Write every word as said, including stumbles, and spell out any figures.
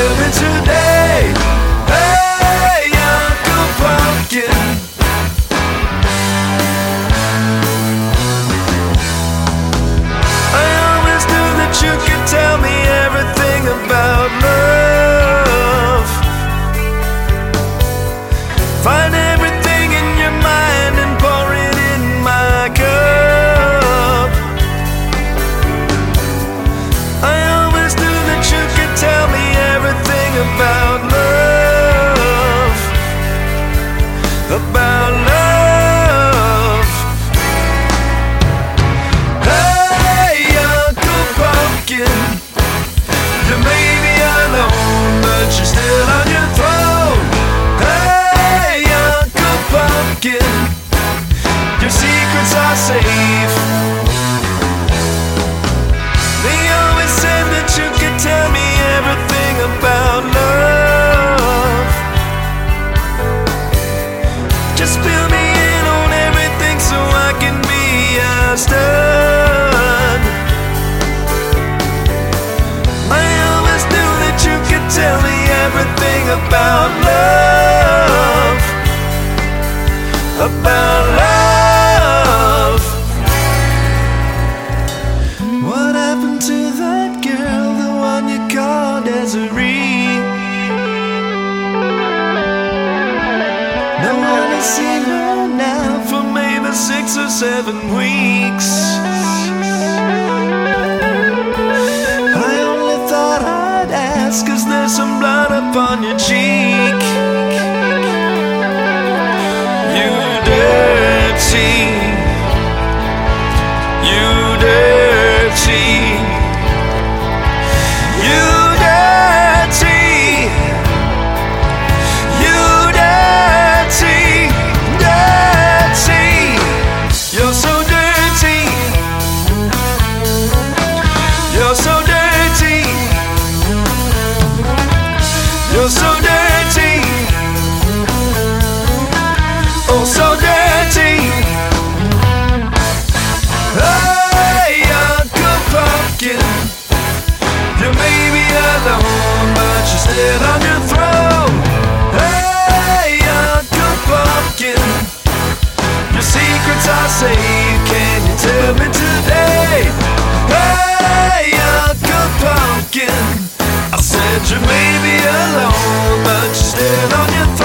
tell me today? Hey, Uncle Pumpkin. I always knew that you could tell me everything about love. Find everything in your mind and pour it in my cup. I always knew that you could tell me everything about love. About love. Hey, Uncle Pumpkin, you may be alone, but you're still on your throne. Hey, Uncle Pumpkin, your secrets are safe. They always said that you could tell me everything about love. Just fill me in on everything so I can be understood. I always knew that you could tell me everything about love. About love. What happened to that girl, the one you called Desiree? No one has seen her now for maybe six or seven weeks. I only thought I'd ask, 'cause there's some blood upon your cheek. You dirty, you dirty, you dirty, you dirty, dirty. You're so dirty, you're so dirty, you're so dirty, oh so dirty. Hey, Uncle Pumpkin, you may be alone, but you're still on your throne. Hey, Uncle Pumpkin, your secrets are safe. Can you tell me today? Hey, Uncle Pumpkin, I said you may be alone, but you're still on your throne.